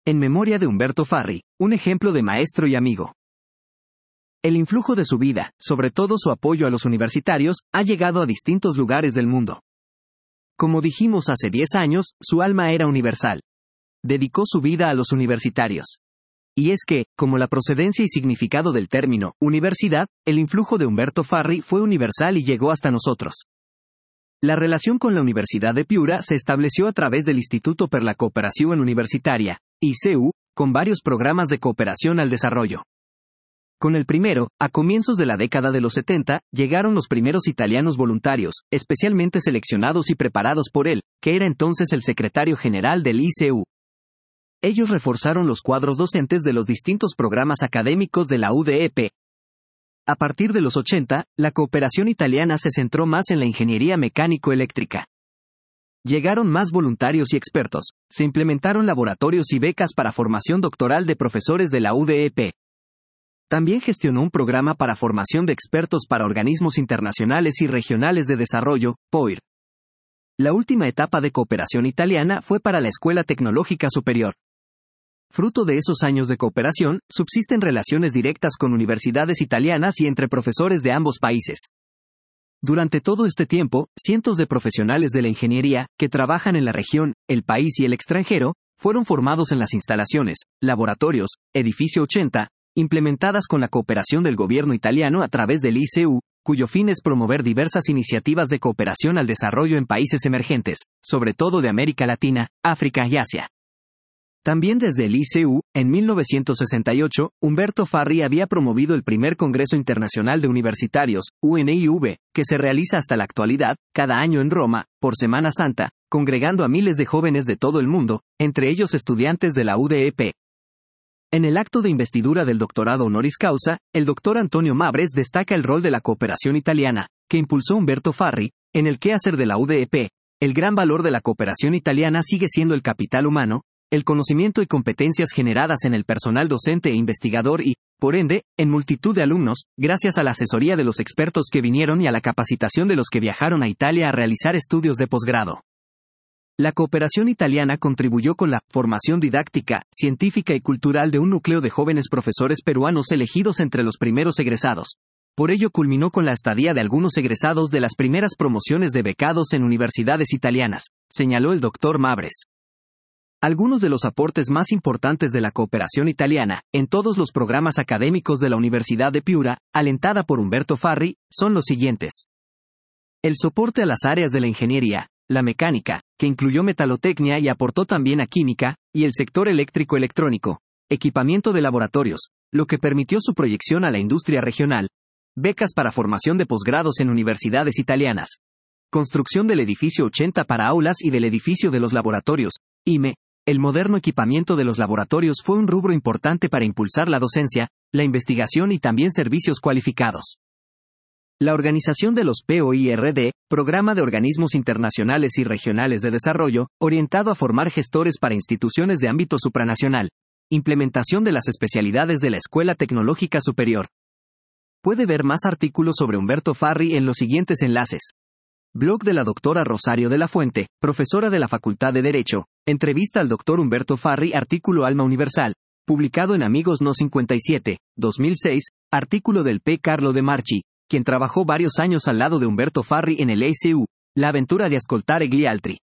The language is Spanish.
En memoria de Umberto Farri, un ejemplo de maestro y amigo. El influjo de su vida, sobre todo su apoyo a los universitarios, ha llegado a distintos lugares del mundo. Como dijimos hace 10 años, su alma era universal. Dedicó su vida a los universitarios. Y es que, como la procedencia y significado del término universidad, el influjo de Umberto Farri fue universal y llegó hasta nosotros. La relación con la Universidad de Piura se estableció a través del Instituto per la Cooperazione Universitaria, ICU, con varios programas de cooperación al desarrollo. Con el primero, a comienzos de la década de los 70, llegaron los primeros italianos voluntarios, especialmente seleccionados y preparados por él, que era entonces el secretario general del ICU. Ellos reforzaron los cuadros docentes de los distintos programas académicos de la UDEP. A partir de los 80, la cooperación italiana se centró más en la ingeniería mecánico-eléctrica. Llegaron más voluntarios y expertos, se implementaron laboratorios y becas para formación doctoral de profesores de la UDEP. También gestionó un programa para formación de expertos para organismos internacionales y regionales de desarrollo, POIR. La última etapa de cooperación italiana fue para la Escuela Tecnológica Superior. Fruto de esos años de cooperación, subsisten relaciones directas con universidades italianas y entre profesores de ambos países. Durante todo este tiempo, cientos de profesionales de la ingeniería, que trabajan en la región, el país y el extranjero, fueron formados en las instalaciones, laboratorios, Edificio 80, implementadas con la cooperación del gobierno italiano a través del ICU, cuyo fin es promover diversas iniciativas de cooperación al desarrollo en países emergentes, sobre todo de América Latina, África y Asia. También desde el ICU, en 1968, Umberto Farri había promovido el primer Congreso Internacional de Universitarios, UNIV, que se realiza hasta la actualidad, cada año en Roma, por Semana Santa, congregando a miles de jóvenes de todo el mundo, entre ellos estudiantes de la UDEP. En el acto de investidura del doctorado honoris causa, el doctor Antonio Mabres destaca el rol de la cooperación italiana, que impulsó Umberto Farri, en el quehacer de la UDEP. El gran valor de la cooperación italiana sigue siendo el capital humano, el conocimiento y competencias generadas en el personal docente e investigador y, por ende, en multitud de alumnos, gracias a la asesoría de los expertos que vinieron y a la capacitación de los que viajaron a Italia a realizar estudios de posgrado. La cooperación italiana contribuyó con la formación didáctica, científica y cultural de un núcleo de jóvenes profesores peruanos elegidos entre los primeros egresados. Por ello culminó con la estadía de algunos egresados de las primeras promociones de becados en universidades italianas, señaló el doctor Mabres. Algunos de los aportes más importantes de la cooperación italiana, en todos los programas académicos de la Universidad de Piura, alentada por Umberto Farri, son los siguientes. El soporte a las áreas de la ingeniería, la mecánica, que incluyó metalotecnia y aportó también a química, y el sector eléctrico-electrónico, equipamiento de laboratorios, lo que permitió su proyección a la industria regional, becas para formación de posgrados en universidades italianas, construcción del edificio 80 para aulas y del edificio de los laboratorios, IME. El moderno equipamiento de los laboratorios fue un rubro importante para impulsar la docencia, la investigación y también servicios cualificados. La organización de los POIRD, Programa de Organismos Internacionales y Regionales de Desarrollo, orientado a formar gestores para instituciones de ámbito supranacional. Implementación de las especialidades de la Escuela Tecnológica Superior. Puede ver más artículos sobre Umberto Farri en los siguientes enlaces. Blog de la doctora Rosario de la Fuente, profesora de la Facultad de Derecho. Entrevista al doctor Umberto Farri, artículo Alma Universal, publicado en Amigos No 57, 2006, artículo del P. Carlo De Marchi, quien trabajó varios años al lado de Umberto Farri en el ICU, la aventura de ascoltare gli altri.